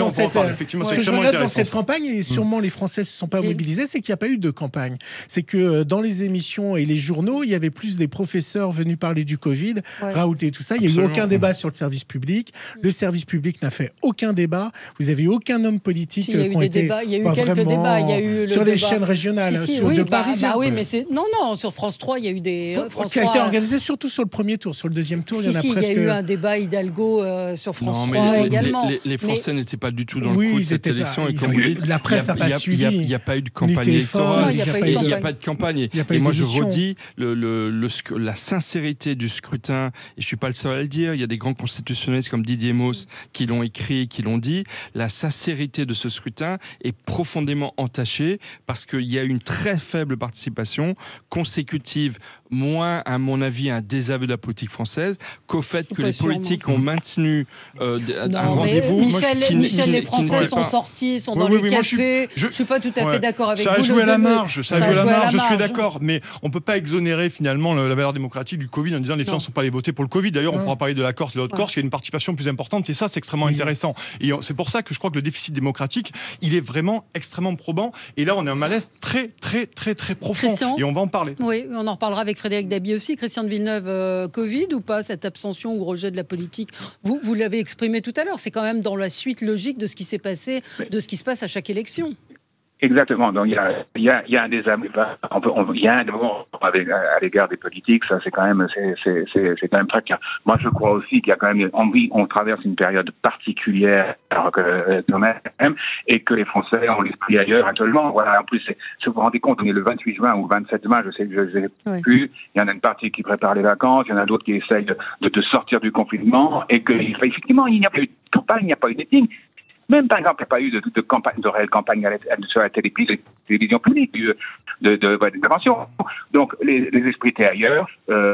dans cette campagne, et sûrement les Français ne se sont pas mobilisés, c'est qu'il n'y a pas eu de campagne. C'est que dans les émissions et les journaux, il y avait plus des professeurs venus parler du Covid, Raoult et tout ça. Il n'y a eu aucun débat sur le service public. Le service public n'a fait aucun débat. Vous avez aucun homme politique qui a eu des débats. Il y a eu quelques débats. Il y a eu sur les chaînes régionales, sur de Parisien. Oui, mais non, sur France 3, il y a eu des... qui a été organisé surtout sur le premier tour. Sur le deuxième tour, il y en a presque... Il y a eu un débat Hidalgo sur France 3 également. Les Français n'étaient pas du tout dans le coup de cette élection. Et comme vous dites, la presse n'a pas suivi. Il n'y a pas eu de campagne électorale. Il n'y a pas de campagne. Et moi, je redis la sincérité du scrutin. Et je ne suis pas le seul à le dire. Il y a des grands constitutionnalistes comme Didier Mauss qui l'ont écrit, qui l'ont dit. La sincérité de ce scrutin est profondément entachée parce qu'il y a une très faible participation consécutive, moins, à mon avis, un désaveu de la politique française qu'au fait que les politiques ont maintenu un rendez-vous. Michel, les Français sont sortis, sont dans les cafés. Je ne suis pas tout à fait d'accord avec vous. Ça a joué à la marge, je suis d'accord. Mais on ne peut pas exonérer finalement la valeur démocratique du Covid en disant les gens ne sont pas allés voter pour le Covid. D'ailleurs, on pourra parler de la Corse, de la Haute-Corse, il y a une participation plus importante. Et ça, c'est extrêmement intéressant. Et c'est pour ça que je crois que le déficit démocratique, il est vraiment extrêmement probant. Et là, on a un malaise très, très, très, très profond. Christian, et on va en parler. Oui, on en reparlera avec Frédéric Dabi aussi. Christian de Villeneuve, Covid ou pas, cette abstention ou rejet de la politique? Vous l'avez exprimé tout à l'heure, c'est quand même dans la suite logique de ce qui s'est passé, de ce qui se passe à chaque élection. Exactement. Donc il y a un désaveu. Il y a un amour à l'égard des politiques. Ça, c'est quand même très clair. Moi, je crois aussi qu'il y a quand même on traverse une période particulière quand même, et que les Français ont l'esprit ailleurs actuellement. Voilà. En plus, si vous vous rendez compte, on est le 28 juin ou le 27 juin, je sais plus. Il y en a une partie qui prépare les vacances, il y en a d'autres qui essayent de sortir du confinement, et que effectivement, il n'y a pas eu de campagne, il n'y a pas eu de meeting. Même, par exemple, il n'y a pas eu de réelle campagne sur la télévision publique d'intervention. Donc, les esprits étaient ailleurs.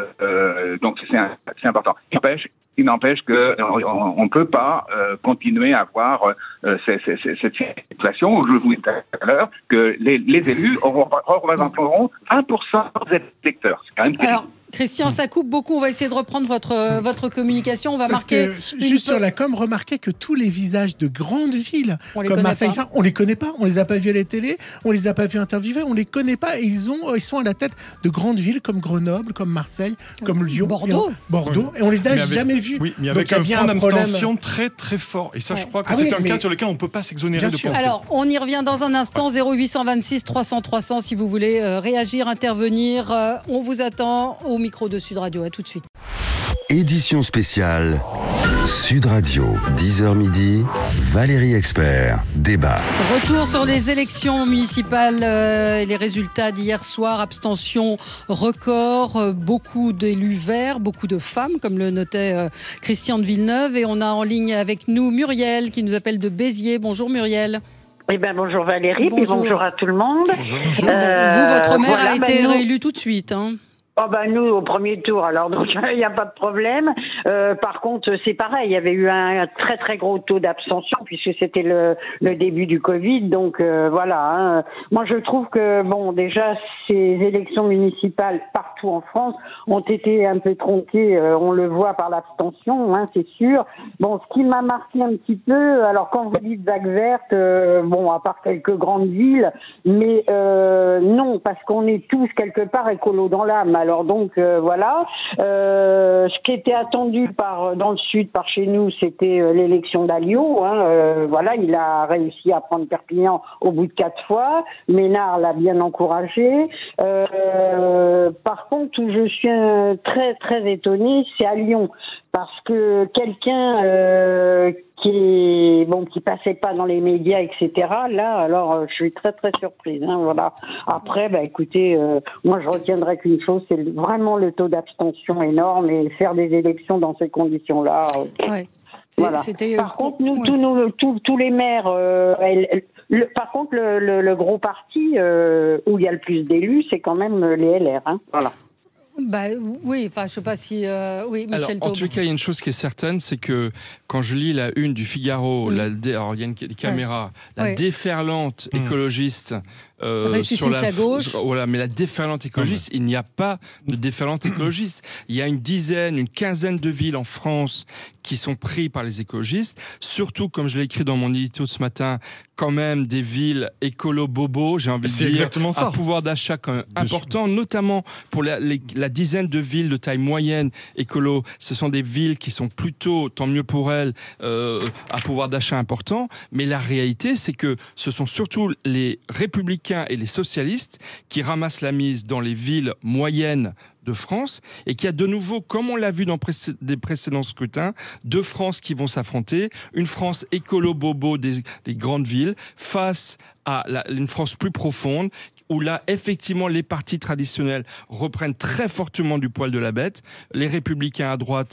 Donc, c'est important. Il n'empêche qu'on ne peut pas continuer à avoir cette situation où je vous disais tout à l'heure que les élus représenteront 20% des électeurs. C'est quand même terrible. Christian, ça coupe beaucoup. On va essayer de reprendre votre communication. On va marquer. Juste sur la com, remarquez que tous les visages de grandes villes, comme Marseille, on les connaît pas. On les a pas vus à la télé, on les a pas vus interviewés, on les connaît pas. Et ils sont à la tête de grandes villes comme Grenoble, comme Marseille, comme Lyon, Bordeaux. Et on les a jamais vus. Oui, mais avec un fond d'abstention très très fort. Et ça, je crois que c'est un cas sur lequel on peut pas s'exonérer de penser. Alors, on y revient dans un instant. 0826 300 300 si vous voulez réagir, intervenir. On vous attend au micro de Sud Radio. À tout de suite. Édition spéciale Sud Radio, 10h midi, Valérie Expert, débat. Retour sur les élections municipales et les résultats d'hier soir. Abstention record, beaucoup d'élus verts, beaucoup de femmes, comme le notait Christian de Villeneuve. Et on a en ligne avec nous Muriel qui nous appelle de Béziers. Bonjour Muriel. Eh ben, bonjour Valérie, et bonjour à tout le monde. Bonjour. Vous, votre maire a été réélue tout de suite. Oh ben nous au premier tour, alors donc il n'y a pas de problème. Par contre c'est pareil, il y avait eu un très très gros taux d'abstention puisque c'était le début du Covid, donc voilà. Moi je trouve que bon déjà ces élections municipales partout en France ont été un peu tronquées, on le voit par l'abstention, c'est sûr. Bon, ce qui m'a marqué un petit peu, alors quand vous dites vague verte, bon à part quelques grandes villes, mais non parce qu'on est tous quelque part écolos dans l'âme. Alors donc voilà, ce qui était attendu dans le sud, par chez nous, c'était l'élection d'Alliot. Voilà, il a réussi à prendre Perpignan au bout de 4 fois. Ménard l'a bien encouragé. Par contre, où je suis très très étonnée, c'est à Lyon, parce que quelqu'un qui passait pas dans les médias, etc. Là, alors, je suis très très surprise. Voilà. Après, écoutez, moi je retiendrai qu'une chose, c'est vraiment le taux d'abstention énorme et faire des élections dans ces conditions-là. Ouais. Voilà. Par contre, tous les maires. Par contre, le gros parti où il y a le plus d'élus, c'est quand même les LR. Voilà. Oui, enfin, je sais pas si... oui, Michel Taube. En tout cas, il y a une chose qui est certaine, c'est que quand je lis la une du Figaro, alors il y a des caméras, la déferlante écologiste... sur la gauche. Voilà, mais la déferlante écologiste, il n'y a pas de déferlante écologiste. Il y a une quinzaine de villes en France qui sont prises par les écologistes. Surtout, comme je l'ai écrit dans mon édito de ce matin, quand même des villes écolo-bobo, j'ai envie de dire. Exactement ça. Un pouvoir d'achat quand même important, notamment pour la dizaine de villes de taille moyenne écolo. Ce sont des villes qui sont plutôt, tant mieux pour elles, à pouvoir d'achat important. Mais la réalité, c'est que ce sont surtout les républicains et les socialistes qui ramassent la mise dans les villes moyennes de France et qu'il y a de nouveau, comme on l'a vu dans des précédents scrutins, deux France qui vont s'affronter, une France écolo-bobo des grandes villes face à une France plus profonde où là, effectivement, les partis traditionnels reprennent très fortement du poil de la bête, les républicains à droite,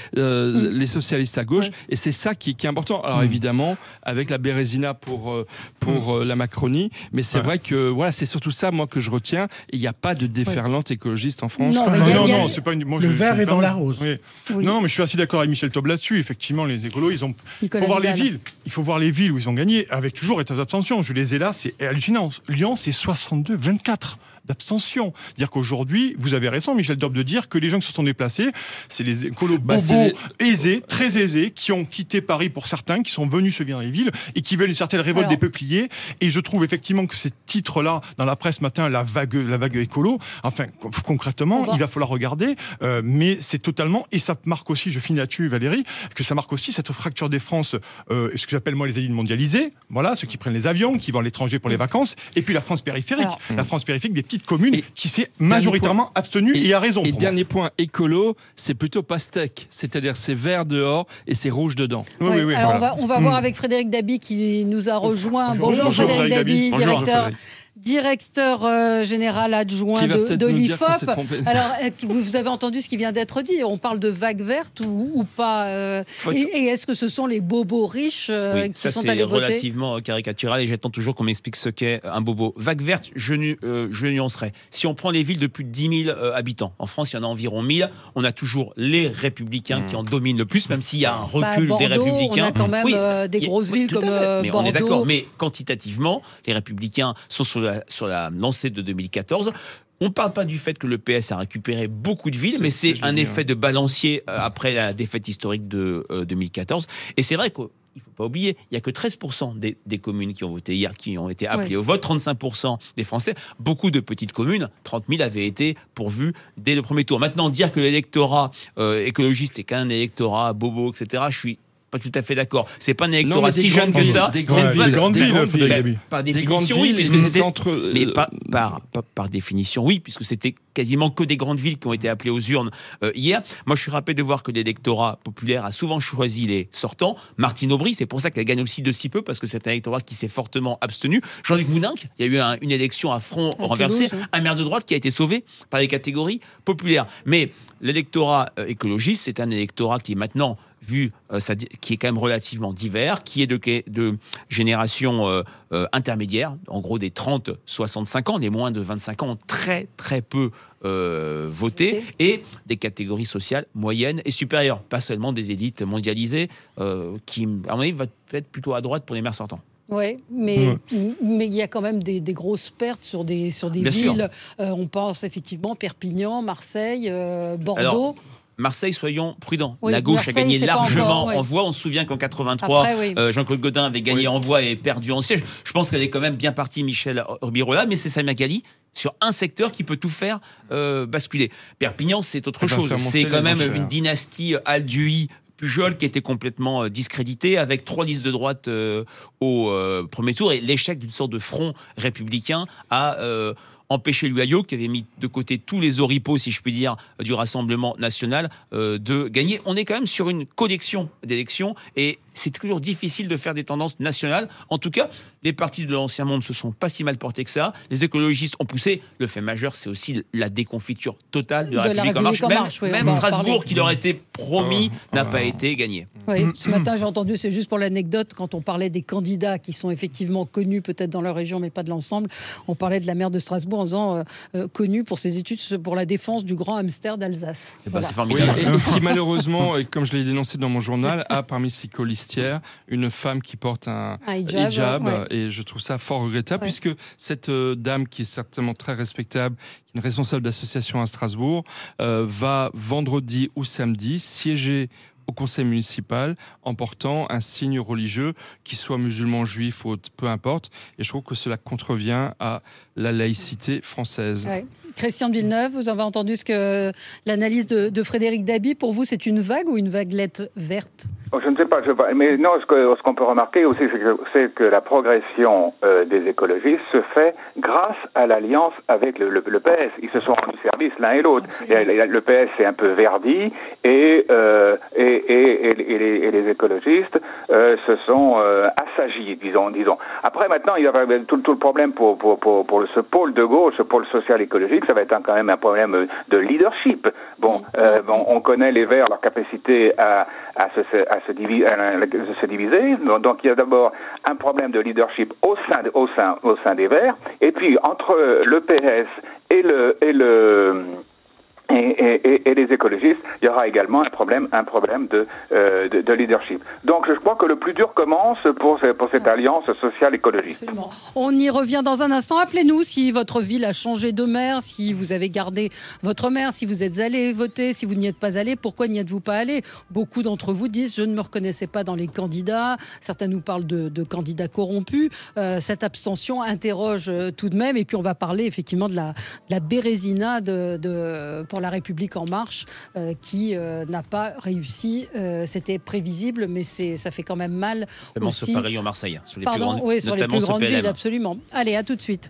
les socialistes à gauche, et c'est ça qui est important. Alors évidemment, avec la Bérésina pour la Macronie, mais c'est vrai que voilà, c'est surtout ça, moi, que je retiens. Il n'y a pas de déferlante écologiste en France. Non, c'est pas une... Le vert est dans la rose. Oui. Non, mais je suis assez d'accord avec Michel Taube là-dessus. Effectivement, les écolos, il faut voir les villes. Il faut voir les villes où ils ont gagné, avec toujours état d'abstention. Je les ai là, c'est hallucinant. Lyon, c'est 62-24 d'abstention. C'est-à-dire qu'aujourd'hui, vous avez raison, Michel Taube, de dire que les gens qui se sont déplacés, c'est les écolos bobos aisés, très aisés, qui ont quitté Paris pour certains, qui sont venus se vivre dans les villes et qui veulent une certaine révolte des peupliers. Et je trouve effectivement que ces titres-là, dans la presse matin, la vague écolo, enfin, concrètement, il va falloir regarder, mais c'est totalement, et ça marque aussi, je finis là-dessus, Valérie, que ça marque aussi cette fracture des France, ce que j'appelle moi les élites mondialisées, voilà, ceux qui prennent les avions, qui vont à l'étranger pour les vacances, et puis la France périphérique, la France périphérique des petites communes qui s'est majoritairement abstenue et a raison. Et dernier point, écolo, c'est plutôt pastèque, c'est-à-dire c'est vert dehors et c'est rouge dedans. Oui, alors on va voir avec Frédéric Dabi qui nous a rejoint. Bonjour Frédéric Dabi, directeur général adjoint de l'IFOP. Alors, vous avez entendu ce qui vient d'être dit. On parle de vague verte ou pas et est-ce que ce sont les bobos riches qui sont allés voter ? C'est relativement caricatural et j'attends toujours qu'on m'explique ce qu'est un bobo. Vague verte, je nuancerai. Si on prend les villes de plus de 10 000 habitants, en France, il y en a environ 1000, on a toujours les Républicains qui en dominent le plus, même s'il y a un recul Bordeaux, des Républicains. On a quand même des grosses villes comme mais Bordeaux. On est d'accord, mais quantitativement, les Républicains sont sur la lancée de 2014. On ne parle pas du fait que le PS a récupéré beaucoup de villes, mais c'est un effet de balancier après la défaite historique de 2014. Et c'est vrai qu'il ne faut pas oublier, il n'y a que 13% des communes qui ont voté hier, qui ont été appelées au vote, 35% des Français. Beaucoup de petites communes, 30 000, avaient été pourvues dès le premier tour. Maintenant, dire que l'électorat écologiste est qu'un électorat bobo, etc., je suis pas tout à fait d'accord. C'est pas un électorat si jeune que ça. Des grandes villes, par définition, oui, puisque c'était mais par définition, oui, puisque c'était quasiment que des grandes villes qui ont été appelées aux urnes hier. Moi, je suis rappelé de voir que l'électorat populaire a souvent choisi les sortants. Martine Aubry, c'est pour ça qu'elle gagne aussi de si peu, parce que c'est un électorat qui s'est fortement abstenu. Jean-Luc Mouninck, il y a eu une élection à front renversé, un maire de droite qui a été sauvé par les catégories populaires. Mais l'électorat écologiste, c'est un électorat qui est maintenant qui est quand même relativement divers, qui est de génération intermédiaire, en gros des 30-65 ans, des moins de 25 ans ont très très peu voté, et des catégories sociales moyennes et supérieures, pas seulement des élites mondialisées, qui, à mon avis, va être plutôt à droite pour les maires sortants. Oui, mais il y a quand même des grosses pertes sur des villes. On pense effectivement Perpignan, Marseille, Bordeaux. Alors, Marseille, soyons prudents. La gauche Marseille, a gagné largement en voix. On se souvient qu'en 83, Jean-Claude Gaudin avait gagné en voix et perdu en siège. Je pense qu'elle est quand même bien partie, Michel Urbirola, mais c'est Samia Ghali sur un secteur qui peut tout faire basculer. Perpignan, c'est autre chose. C'est quand même une dynastie Alduy, Pujol qui était complètement discrédité, avec 3 listes de droite au premier tour, et l'échec d'une sorte de front républicain à empêcher l'UIO, qui avait mis de côté tous les oripeaux, si je puis dire, du Rassemblement national, de gagner. On est quand même sur une collection d'élections, et c'est toujours difficile de faire des tendances nationales. En tout cas, les partis de l'Ancien Monde se sont pas si mal portés que ça. Les écologistes ont poussé. Le fait majeur, c'est aussi la déconfiture totale de la République en marche. Même Strasbourg, qui leur était promis, n'a pas été gagné. Oui, ce matin, j'ai entendu, c'est juste pour l'anecdote, quand on parlait des candidats qui sont effectivement connus peut-être dans leur région, mais pas de l'ensemble, on parlait de la maire de Strasbourg en disant connue pour ses études pour la défense du grand hamster d'Alsace. Voilà. C'est formidable. Et qui malheureusement, et comme je l'ai dénoncé dans mon journal, a parmi ses colistières une femme qui porte un hijab, et je trouve ça fort regrettable, puisque cette dame, qui est certainement très respectable, qui est une responsable d'association à Strasbourg, va vendredi ou samedi siéger au conseil municipal en portant un signe religieux, qu'il soit musulman, juif ou peu importe, et je trouve que cela contrevient à la laïcité française. Ouais. Christian de Villeneuve, vous avez entendu l'analyse de Frédéric Dabi. Pour vous, c'est une vague ou une vaguelette verte? Je ne sais pas, mais non, ce qu'on peut remarquer aussi, c'est que la progression des écologistes se fait grâce à l'alliance avec le PS. Ils se sont rendus service l'un et l'autre. Le PS s'est un peu verdi, et les écologistes se sont assagis, disons. Après, maintenant, il y a tout le problème pour ce pôle de gauche, ce pôle social écologique, ça va être quand même un problème de leadership. On connaît les Verts, leur capacité à se diviser. Donc il y a d'abord un problème de leadership au sein des Verts, et puis entre le PS et les écologistes, il y aura également un problème de leadership. Donc je crois que le plus dur commence pour cette alliance sociale écologiste. Absolument. On y revient dans un instant. Appelez-nous si votre ville a changé de maire, si vous avez gardé votre maire, si vous êtes allé voter, si vous n'y êtes pas allé, pourquoi n'y êtes-vous pas allé? Beaucoup d'entre vous disent « je ne me reconnaissais pas dans les candidats ». Certains nous parlent de candidats corrompus. Cette abstention interroge tout de même. Et puis on va parler effectivement de la Bérésina pour la République en marche, qui n'a pas réussi. C'était prévisible, mais ça fait quand même mal. Notamment sur Paris ou Marseille, sur les plus grandes villes, absolument. Allez, à tout de suite.